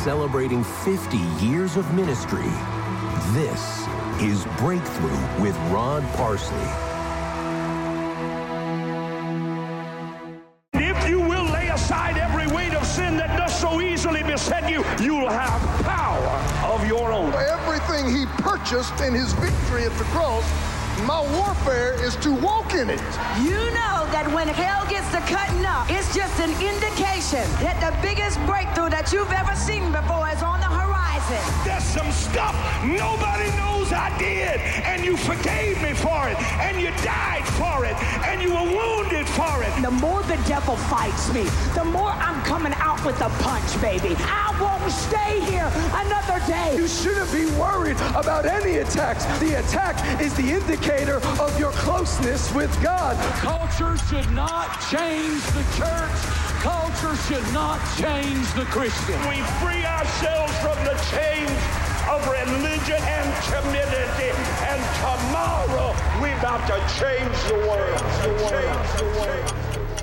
celebrating 50 years of ministry. This is Breakthrough with Rod Parsley. If you will lay aside every weight of sin that does so easily beset you, you'll have power of your own. Everything he purchased in his victory at the cross, my warfare is to walk in it. You know that when hell gets to cutting up, it's just an indication that the biggest breakthrough that you've ever seen before is on the horizon. There's some stuff nobody knows I did, and you forgave me for it, and you died for it, and you were wounded for it. The more the devil fights me, the more I'm coming out with a punch, baby. I won't stay here another day. You shouldn't be worried about any attacks. The attack is the indicator of your closeness with God. Culture should not change the church. Culture should not change the Christian. We free ourselves from the chains of religion and community, and tomorrow we're about to change the world.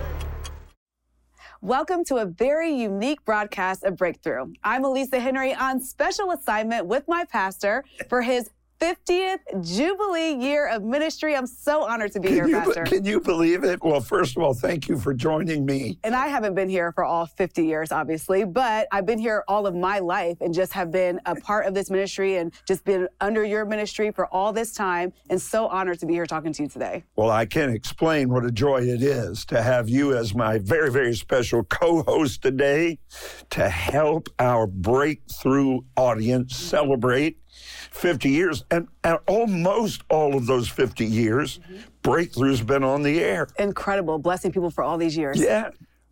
Welcome to a very unique broadcast of Breakthrough. I'm Elisa Henry on special assignment with my pastor for his 50th Jubilee year of ministry. I'm so honored to be here, Pastor. Can you believe it? Well, first of all, thank you for joining me. And I haven't been here for all 50 years, obviously, but I've been here all of my life and just have been a part of this ministry and just been under your ministry for all this time, and so honored to be here talking to you today. Well, I can't explain what a joy it is to have you as my very, very special co-host today to help our Breakthrough audience celebrate 50 years, and almost all of those 50 years, Breakthrough's been on the air. Incredible, blessing people for all these years. Yeah,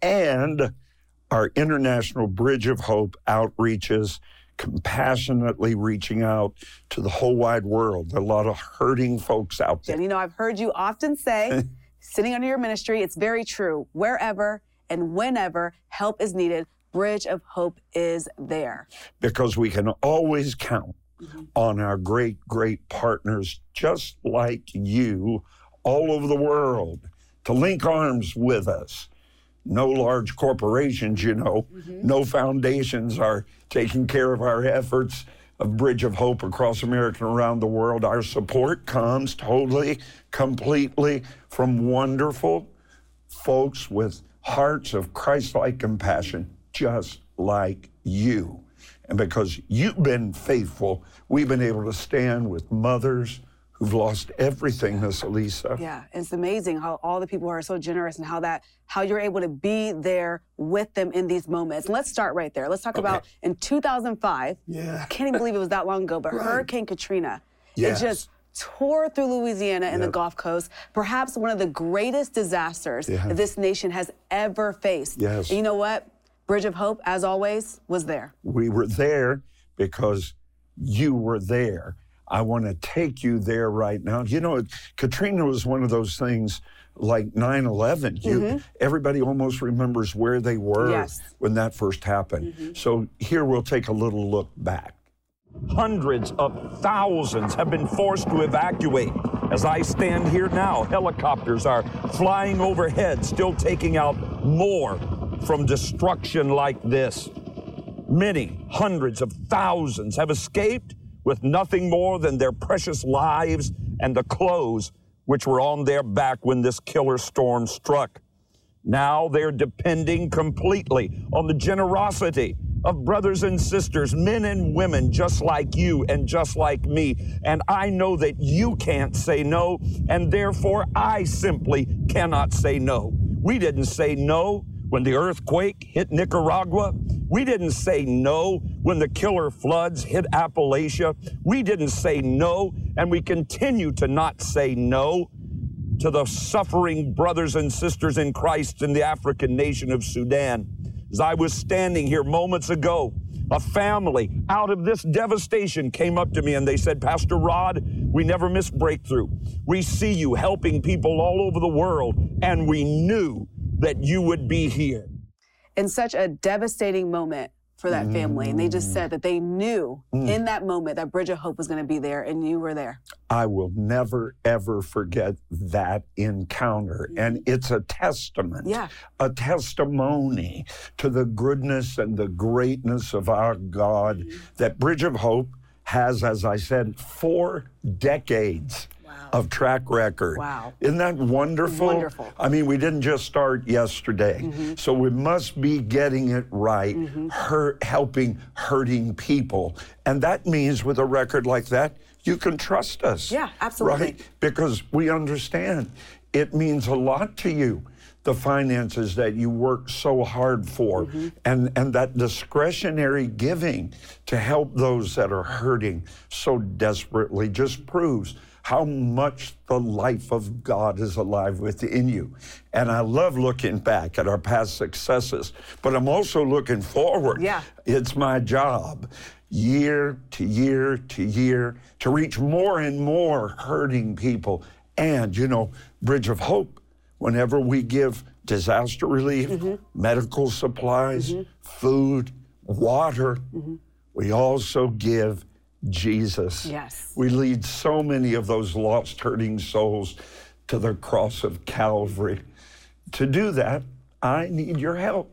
and our International Bridge of Hope outreaches, compassionately reaching out to the whole wide world. There are a lot of hurting folks out there. And you know, I've heard you often say, sitting under your ministry, it's very true. Wherever and whenever help is needed, Bridge of Hope is there. Because we can always count on our great, great partners just like you all over the world to link arms with us. No large corporations, you know, no foundations are taking care of our efforts of Bridge of Hope across America and around the world. Our support comes totally, completely from wonderful folks with hearts of Christ-like compassion, just like you. And because you've been faithful, we've been able to stand with mothers who've lost everything, Miss Elisa. Yeah, it's amazing how all the people are so generous and how you're able to be there with them in these moments. And let's start right there. Let's talk about in 2005. Yeah. I can't even believe it was that long ago, but Hurricane Katrina. Yes. It just tore through Louisiana and the Gulf Coast, perhaps one of the greatest disasters that this nation has ever faced. Yes. And you know what? Bridge of Hope, as always, was there. We were there because you were there. I want to take you there right now. You know, Katrina was one of those things like 9/11. Everybody almost remembers where they were when that first happened. So here we'll take a little look back. Hundreds of thousands have been forced to evacuate. As I stand here now, helicopters are flying overhead, still taking out more from destruction like this. Many hundreds of thousands have escaped with nothing more than their precious lives and the clothes which were on their back when this killer storm struck. Now they're depending completely on the generosity of brothers and sisters, men and women just like you and just like me. And I know that you can't say no, and therefore I simply cannot say no. We didn't say no when the earthquake hit Nicaragua. We didn't say no when the killer floods hit Appalachia. We didn't say no, and we continue to not say no to the suffering brothers and sisters in Christ in the African nation of Sudan. As I was standing here moments ago, a family out of this devastation came up to me and they said, Pastor Rod, we never miss Breakthrough. We see you helping people all over the world, and we knew that you would be here. In such a devastating moment for that family. And they just said that they knew in that moment that Bridge of Hope was going to be there, and you were there. I will never, ever forget that encounter. And it's a testament, a testimony to the goodness and the greatness of our God that Bridge of Hope has, as I said, 4 decades of track record. Wow. Isn't that wonderful? Wonderful. I mean, we didn't just start yesterday. So we must be getting it right, helping hurting people. And that means with a record like that, you can trust us. Yeah, absolutely. Right? Because we understand it means a lot to you, the finances that you work so hard for, and that discretionary giving to help those that are hurting so desperately just proves how much the life of God is alive within you. And I love looking back at our past successes, but I'm also looking forward. Yeah. It's my job, year to year to year, to reach more and more hurting people. And, you know, Bridge of Hope, whenever we give disaster relief, medical supplies, food, water, we also give Jesus. Yes. We lead so many of those lost, hurting souls to the cross of Calvary. To do that, I need your help.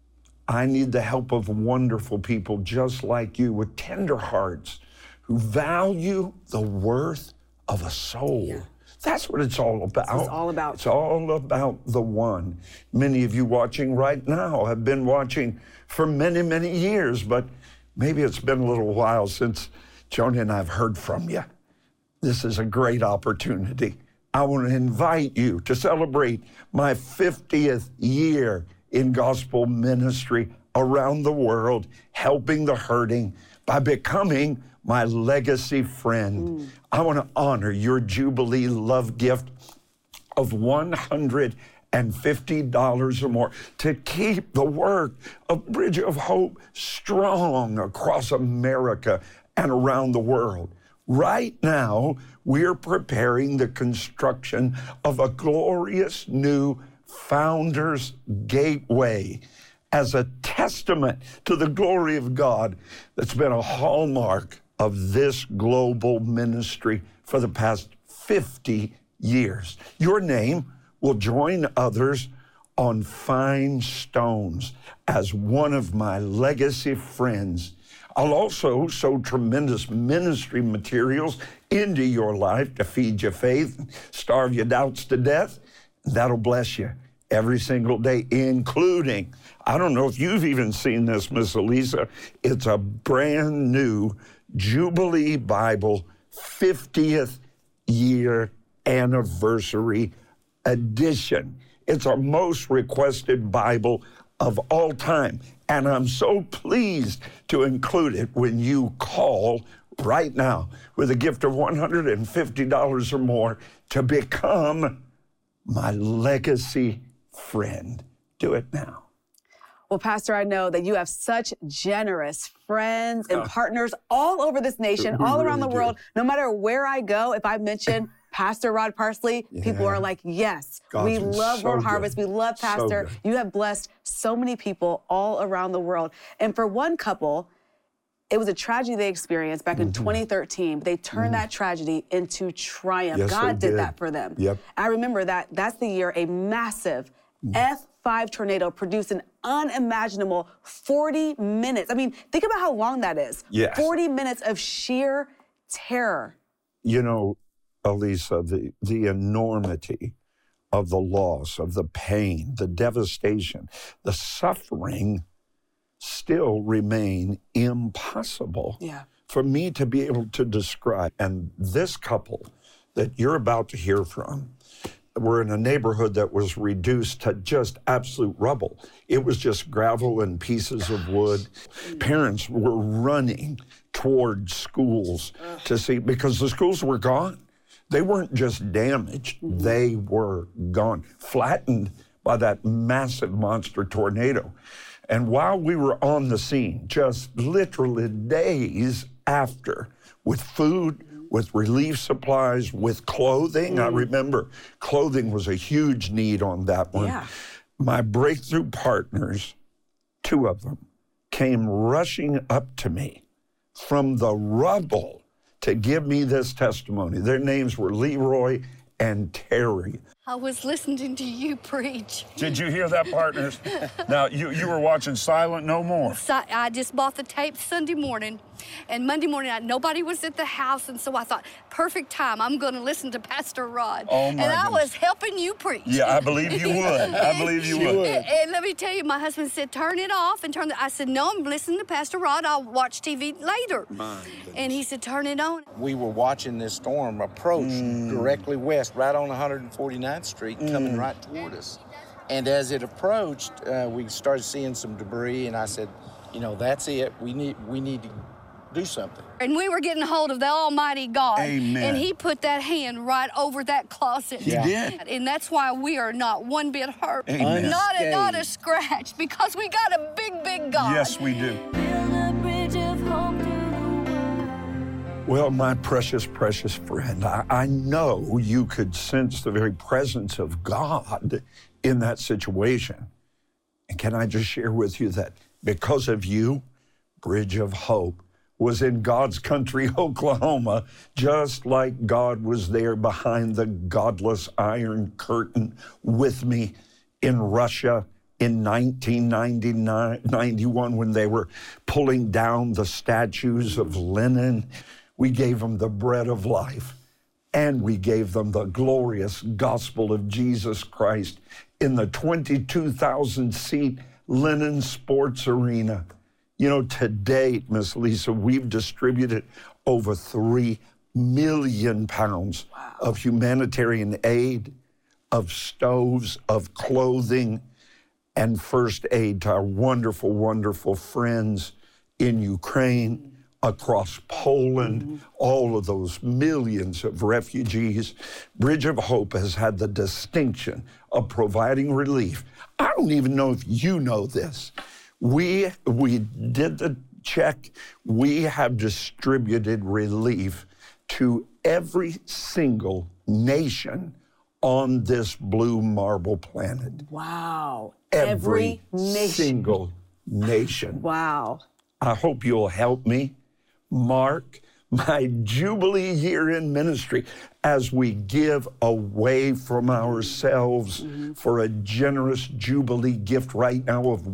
I need the help of wonderful people just like you with tender hearts who value the worth of a soul. Yeah. That's what it's all about. That's what it's all about. It's all about the one. Many of you watching right now have been watching for many, many years, but maybe it's been a little while since Joni and I have heard from you. This is a great opportunity. I want to invite you to celebrate my 50th year in gospel ministry around the world, helping the hurting by becoming my legacy friend. I want to honor your Jubilee love gift of $150 or more to keep the work of Bridge of Hope strong across America and around the world. Right now, we're preparing the construction of a glorious new Founders Gateway as a testament to the glory of God that's been a hallmark of this global ministry for the past 50 years. Your name will join others on fine stones as one of my legacy friends. I'll also sow tremendous ministry materials into your life to feed your faith, starve your doubts to death. That'll bless you every single day, including, I don't know if you've even seen this, Miss Elisa, it's a brand new Jubilee Bible 50th year anniversary edition. It's our most requested Bible of all time. And I'm so pleased to include it when you call right now with a gift of $150 or more to become my legacy friend. Do it now. Well, Pastor, I know that you have such generous friends and partners all over this nation, all around the world. No matter where I go, if I mention Pastor Rod Parsley, people are like, yes, we love World Harvest. We love Pastor. You have blessed so many people all around the world. And for one couple, it was a tragedy they experienced back in 2013. They turned that tragedy into triumph. Yes, God did that for them. Yep. I remember that's the year a massive F5 tornado produced an unimaginable 40 minutes. I mean, think about how long that is. Yes. 40 minutes of sheer terror. You know, Elisa, the enormity of the loss, of the pain, the devastation, the suffering still remain impossible for me to be able to describe. And this couple that you're about to hear from, we're in a neighborhood that was reduced to just absolute rubble. It was just gravel and pieces of wood. Parents were running toward schools to see, because the schools were gone. They weren't just damaged, they were gone, flattened by that massive monster tornado. And while we were on the scene, just literally days after, with food, with relief supplies, with clothing, I remember clothing was a huge need on that one. My breakthrough partners, 2 of them, came rushing up to me from the rubble to give me this testimony. Their names were Leroy and Terry. I was listening to you preach. Did you hear that, partners? Now, you were watching Silent No More. So I just bought the tape Sunday morning, and Monday morning nobody was at the house, and so I thought, perfect time, I'm going to listen to Pastor Rod. Oh, my And I goodness. was helping you preach. Yeah, I believe you would. I believe you would. And let me tell you, my husband said, turn it off and turn it. I said, no, I'm listening to Pastor Rod. I'll watch TV later. And he said, turn it on. We were watching this storm approach directly west, right on 149th Street, coming right toward us. And as it approached, we started seeing some debris, and I said, you know, that's it. We need to do something. And we were getting hold of the Almighty God. Amen. And he put that hand right over that closet. He did. And that's why we are not one bit hurt. Amen. Not a scratch, because we got a big, big God. Yes, we do. Well, my precious, precious friend, I know you could sense the very presence of God in that situation. And can I just share with you that because of you, Bridge of Hope was in God's country, Oklahoma, just like God was there behind the godless Iron Curtain with me in Russia in 1991 when they were pulling down the statues of Lenin. We gave them the bread of life, and we gave them the glorious gospel of Jesus Christ in the 22,000-seat Lenin Sports Arena. You know, to date, Miss Lisa, we've distributed over 3 million pounds of humanitarian aid, of stoves, of clothing, and first aid to our wonderful, wonderful friends in Ukraine, across Poland, all of those millions of refugees. Bridge of Hope has had the distinction of providing relief. I don't even know if you know this. We did the check. We have distributed relief to every single nation on this blue marble planet. Wow. Every nation. single nation. Wow. I hope you'll help me mark my Jubilee year in ministry as we give away from ourselves for a generous Jubilee gift right now of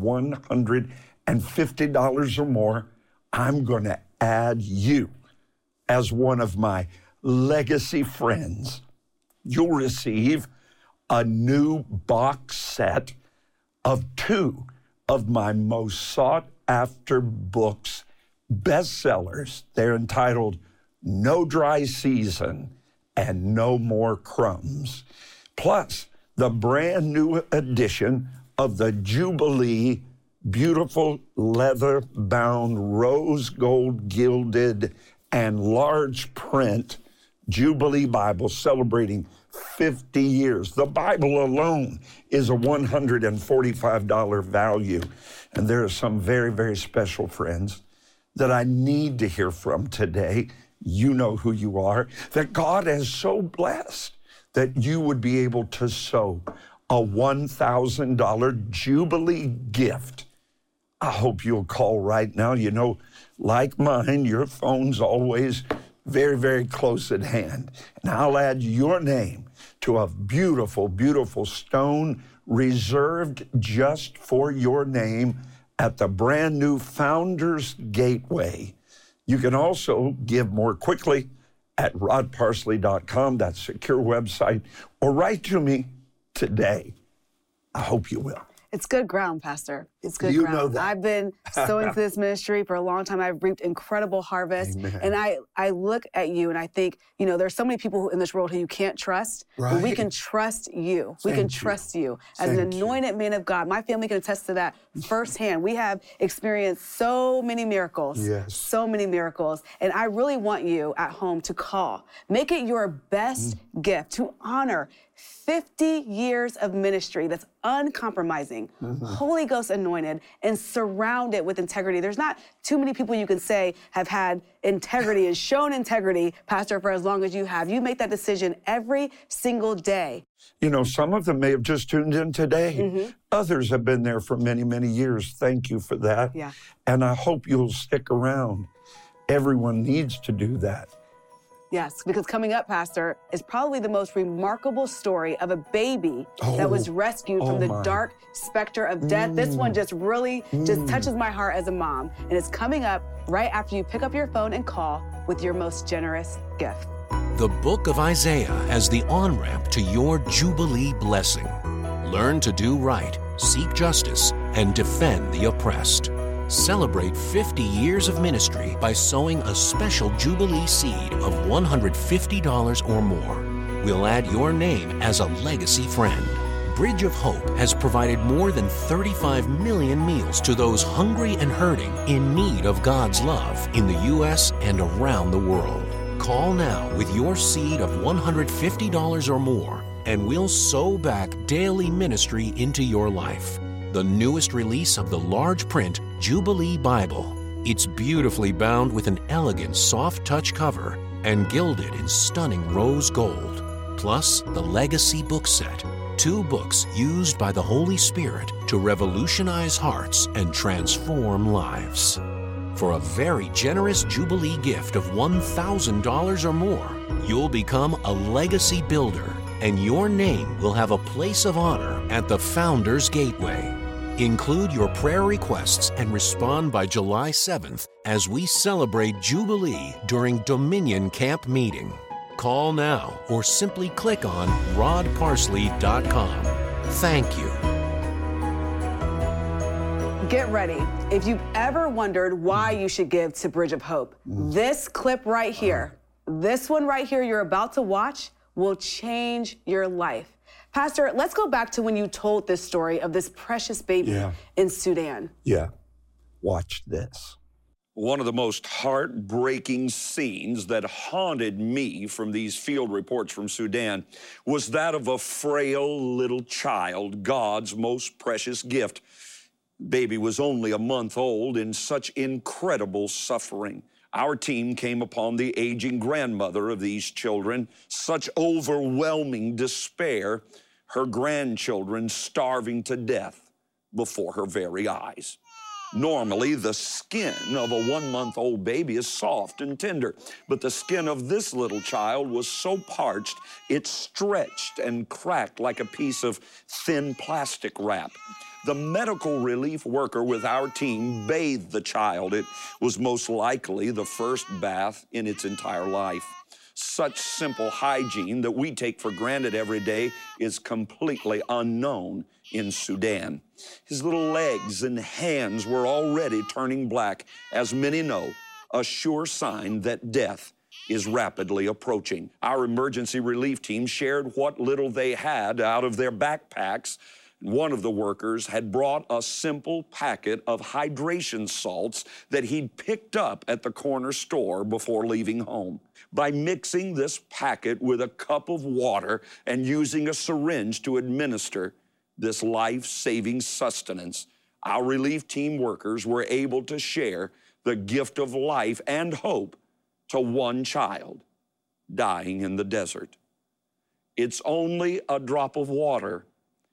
$150 or more. I'm going to add you as one of my legacy friends. You'll receive a new box set of 2 of my most sought after books, bestsellers. They're entitled No Dry Season and No More Crumbs. Plus, the brand new edition of the Jubilee beautiful leather-bound, rose gold gilded, and large print Jubilee Bible celebrating 50 years. The Bible alone is a $145 value. And there are some very, very special friends that I need to hear from today. You know who you are, that God has so blessed that you would be able to sow a $1,000 Jubilee gift. I hope you'll call right now. You know, like mine, your phone's always very, very close at hand. And I'll add your name to a beautiful, beautiful stone reserved just for your name at the brand new Founders Gateway. You can also give more quickly at rodparsley.com, that secure website, or write to me today. I hope you will. It's good ground, Pastor. It's good You ground. know that. I've been sowing into this ministry for a long time. I've reaped incredible harvest. Amen. And I look at you and I think, you know, there's so many people in this world who you can't trust. But we Right. can trust you. We can Thank you. trust you as an Thank you. anointed man of God. My family can attest to that firsthand. We have experienced so many miracles. Yes. So many miracles. And I really want you at home to call. Make it your best gift to honor 50 years of ministry that's uncompromising, Holy Ghost anointed, and surrounded with integrity. There's not too many people you can say have had integrity and shown integrity, Pastor, for as long as you have. You make that decision every single day. You know, some of them may have just tuned in today. Mm-hmm. Others have been there for many, many years. Thank you for that. Yeah. And I hope you'll stick around. Everyone needs to do that. Yes, because coming up, Pastor, is probably the most remarkable story of a baby that was rescued from the dark specter of death. This one just really just touches my heart as a mom. And it's coming up right after you pick up your phone and call with your most generous gift. The Book of Isaiah as the on-ramp to your Jubilee blessing. Learn to do right, seek justice, and defend the oppressed. Celebrate 50 years of ministry by sowing a special Jubilee seed of $150 or more. We'll add your name as a legacy friend. Bridge of Hope has provided more than 35 million meals to those hungry and hurting in need of God's love in the U.S. and around the world. Call now with your seed of $150 or more, and we'll sow back daily ministry into your life. The newest release of the large print Jubilee Bible. It's beautifully bound with an elegant soft touch cover and gilded in stunning rose gold. Plus the Legacy book set, 2 books used by the Holy Spirit to revolutionize hearts and transform lives. For a very generous Jubilee gift of $1,000 or more, you'll become a legacy builder, and your name will have a place of honor at the Founders Gateway. Include your prayer requests and respond by July 7th as we celebrate Jubilee during Dominion Camp Meeting. Call now or simply click on rodparsley.com. Thank you. Get ready. If you've ever wondered why you should give to Bridge of Hope, this clip right here, this one right here you're about to watch will change your life. Pastor, let's go back to when you told this story of this precious baby in Sudan. Yeah. Watch this. One of the most heartbreaking scenes that haunted me from these field reports from Sudan was that of a frail little child, God's most precious gift. Baby was only a month old in such incredible suffering. Our team came upon the aging grandmother of these children, such overwhelming despair, her grandchildren starving to death before her very eyes. Normally, the skin of a 1-month-old baby is soft and tender, but the skin of this little child was so parched, it stretched and cracked like a piece of thin plastic wrap. The medical relief worker with our team bathed the child. It was most likely the first bath in its entire life. Such simple hygiene that we take for granted every day is completely unknown in Sudan. His little legs and hands were already turning black, as many know, a sure sign that death is rapidly approaching. Our emergency relief team shared what little they had out of their backpacks. One of the workers had brought a simple packet of hydration salts that he'd picked up at the corner store before leaving home. By mixing this packet with a cup of water and using a syringe to administer this life-saving sustenance, our relief team workers were able to share the gift of life and hope to one child dying in the desert. It's only a drop of water,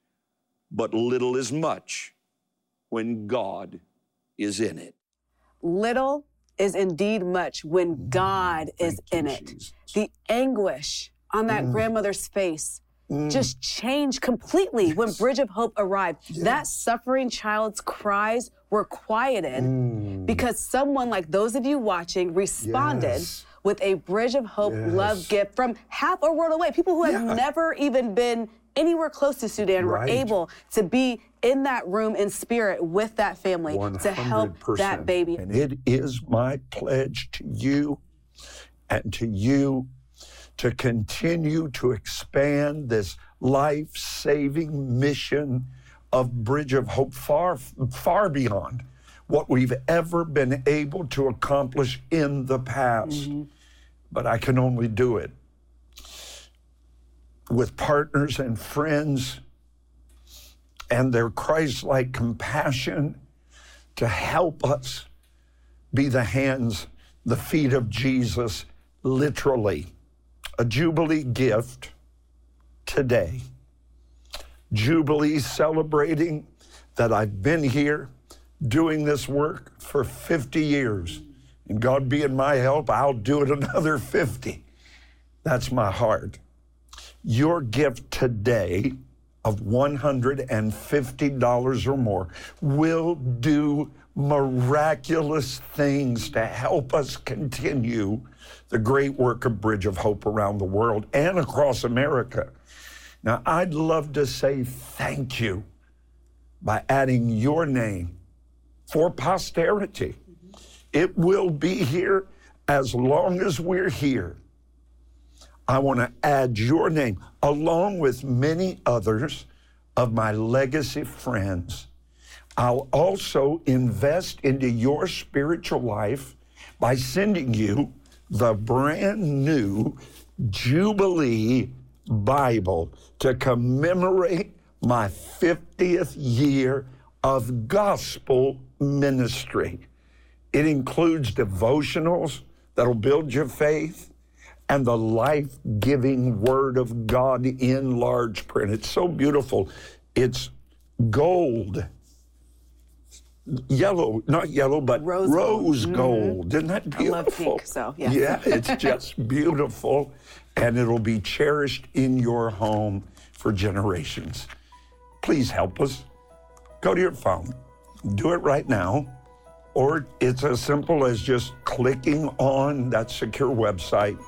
but little is much when God is in it. Little is indeed much when God is in it. Jesus. The anguish on that grandmother's face just changed completely when Bridge of Hope arrived. Yes. That suffering child's cries were quieted because someone like those of you watching responded with a Bridge of Hope love gift from half a world away. People who have never even been anywhere close to Sudan were able to be in that room in spirit with that family 100%. To help that baby. And it is my pledge to you and to you to continue to expand this life-saving mission of Bridge of Hope far, far beyond what we've ever been able to accomplish in the past. But I can only do it with partners and friends and their Christ-like compassion to help us be the hands, the feet of Jesus, literally. A Jubilee gift today Jubilee celebrating that I've been here doing this work for 50 years. And God being my help, I'll do it another 50. That's my heart. Your gift today of $150 or more will do miraculous things to help us continue the great work of Bridge of Hope around the world and across America. Now, I'd love to say thank you by adding your name for posterity. It will be here as long as we're here. I want to add your name, along with many others of my legacy friends. I'll also invest into your spiritual life by sending you the brand new Jubilee Bible to commemorate my 50th year of gospel ministry. It includes devotionals that'll build your faith and the life-giving Word of God in large print. It's so beautiful. It's gold. Yellow, not yellow, but rose gold. Isn't that beautiful? I love pink, so yeah. Yeah, it's just beautiful, and it'll be cherished in your home for generations. Please help us. Go to your phone. Do it right now. Or it's as simple as just clicking on that secure website,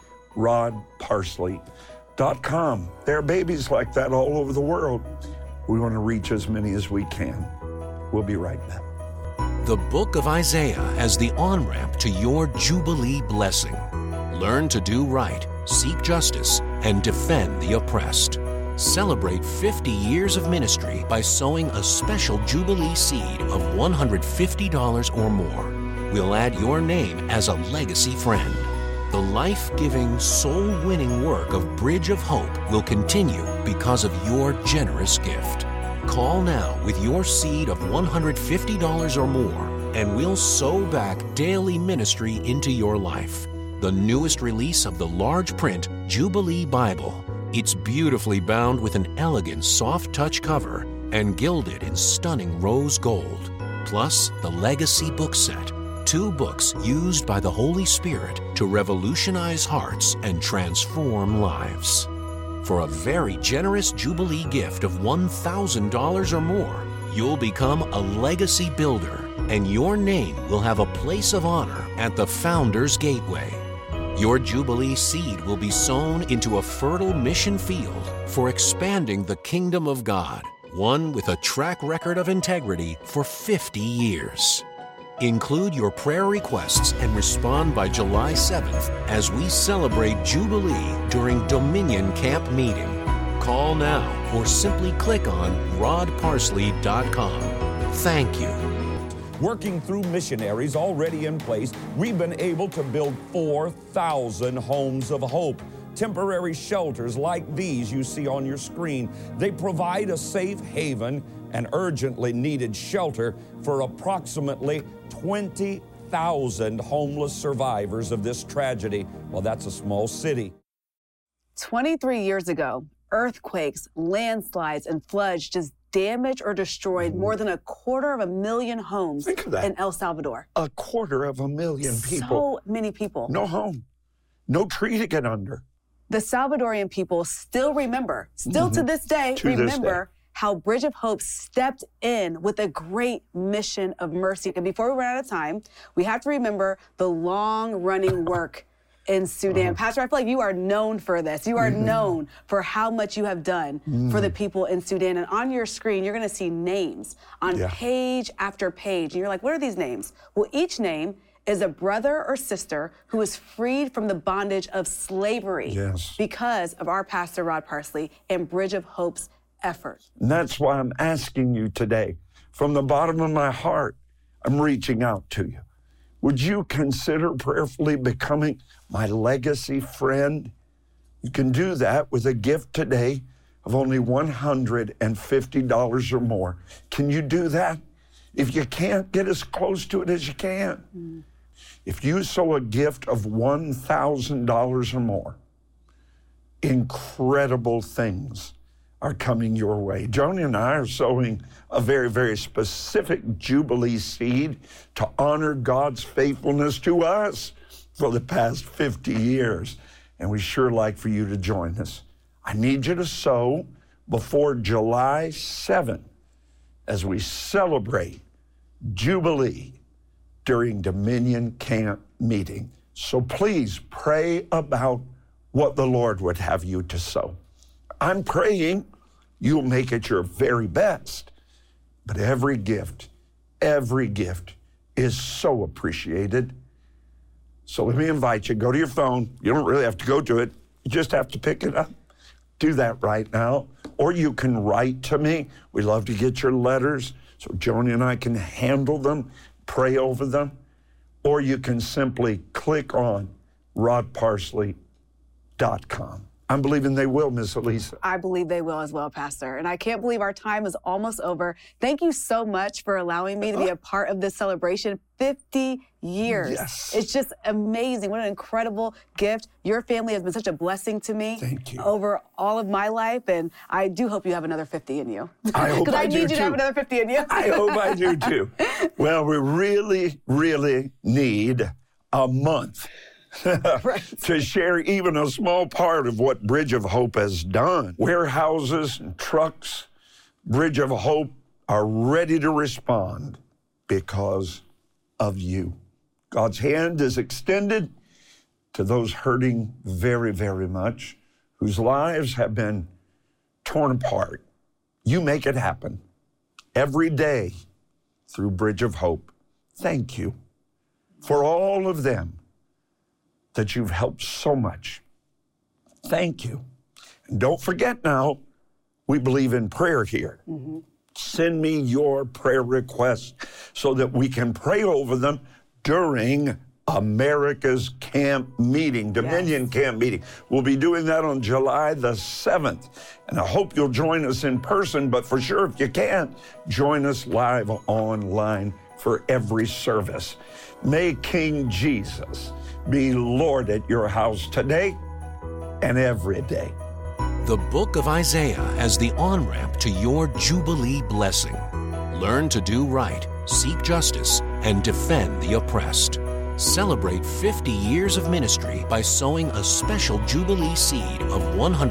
rodparsley.com. There are babies like that all over the world. We want to reach as many as we can. We'll be right back. The Book of Isaiah as the on-ramp to your Jubilee blessing. Learn to do right, seek justice, and defend the oppressed. Celebrate 50 years of ministry by sowing a special Jubilee seed of $150 or more. We'll add your name as a legacy friend. The life-giving, soul-winning work of Bridge of Hope will continue because of your generous gift. Call now with your seed of $150 or more, and we'll sow back daily ministry into your life. The newest release of the large print Jubilee Bible. It's beautifully bound with an elegant soft-touch cover and gilded in stunning rose gold. Plus, the Legacy book set. 2 books used by the Holy Spirit to revolutionize hearts and transform lives. For a very generous Jubilee gift of $1,000 or more, you'll become a legacy builder, and your name will have a place of honor at the Founder's Gateway. Your Jubilee seed will be sown into a fertile mission field for expanding the kingdom of God, one with a track record of integrity for 50 years. Include your prayer requests and respond by July 7th as we celebrate Jubilee during Dominion Camp meeting. Call now or simply click on rodparsley.com. Thank you. Working through missionaries already in place, we've been able to build 4,000 homes of hope. Temporary shelters like these you see on your screen. They provide a safe haven and urgently needed shelter for approximately 20,000 homeless survivors of this tragedy. Well, that's a small city. 23 years ago, earthquakes, landslides, and floods just damaged or destroyed more than 250,000 homes in El Salvador. 250,000 people. So many people. No home, no tree to get under. The Salvadorian people still remember, to this day, remember how Bridge of Hope stepped in with a great mission of mercy. And before we run out of time, we have to remember the long-running work in Sudan. Pastor, I feel like you are known for this. You are known for how much you have done for the people in Sudan. And on your screen, you're going to see names on page after page. And you're like, what are these names? Well, each name is a brother or sister who was freed from the bondage of slavery because of our pastor, Rod Parsley, and Bridge of Hope's effort. And that's why I'm asking you today, from the bottom of my heart, I'm reaching out to you. Would you consider prayerfully becoming my legacy friend? You can do that with a gift today of only $150 or more. Can you do that? If you can't, get as close to it as you can. If you sow a gift of $1,000 or more, incredible things are coming your way. Joni and I are sowing a very, very specific Jubilee seed to honor God's faithfulness to us for the past 50 years. And we sure like for you to join us. I need you to sow before July 7th as we celebrate Jubilee during Dominion Camp meeting. So please pray about what the Lord would have you to sow. I'm praying you'll make it your very best. But every gift is so appreciated. So let me invite you, go to your phone. You don't really have to go to it. You just have to pick it up. Do that right now. Or you can write to me. We love to get your letters so Joni and I can handle them, pray over them. Or you can simply click on rodparsley.com. I'm believing they will, Miss Elisa. I believe they will as well, Pastor. And I can't believe our time is almost over. Thank you so much for allowing me to be a part of this celebration. 50 years. Yes. It's just amazing. What an incredible gift. Your family has been such a blessing to me. Thank you. Over all of my life. And I do hope you have another 50 in you. I hope I do, need you to have another 50 in you. I hope I do, too. Well, we really, really need a month to share even a small part of what Bridge of Hope has done. Warehouses and trucks, Bridge of Hope are ready to respond because of you. God's hand is extended to those hurting very, very much, whose lives have been torn apart. You make it happen every day through Bridge of Hope. Thank you for all of them that you've helped so much. Thank you. And don't forget now, we believe in prayer here. Mm-hmm. Send me your prayer requests so that we can pray over them during America's Camp Meeting, Dominion Camp Meeting. We'll be doing that on July the 7th. And I hope you'll join us in person, but for sure, if you can't, join us live online for every service. May King Jesus be Lord at your house today and every day. The Book of Isaiah as the on-ramp to your Jubilee blessing. Learn to do right, seek justice, and defend the oppressed. Celebrate 50 years of ministry by sowing a special Jubilee seed of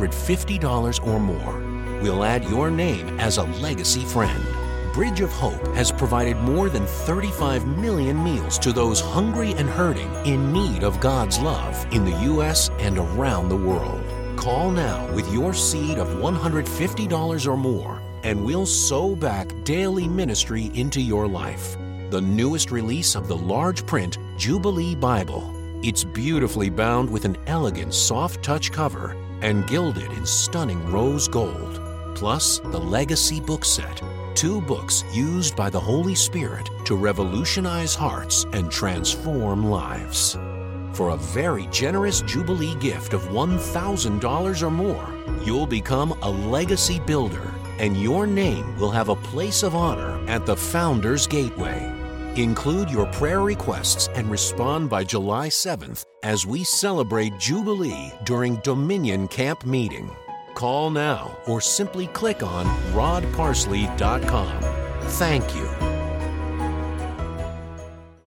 $150 or more. We'll add your name as a legacy friend. Bridge of Hope has provided more than 35 million meals to those hungry and hurting in need of God's love in the U.S. and around the world. Call now with your seed of $150 or more, and we'll sow back daily ministry into your life. The newest release of the large print Jubilee Bible. It's beautifully bound with an elegant soft touch cover and gilded in stunning rose gold. Plus the Legacy book set. 2 books used by the Holy Spirit to revolutionize hearts and transform lives. For a very generous Jubilee gift of $1,000 or more, you'll become a legacy builder, and your name will have a place of honor at the Founders Gateway. Include your prayer requests and respond by July 7th as we celebrate Jubilee during Dominion Camp Meeting. Call now or simply click on rodparsley.com. Thank you.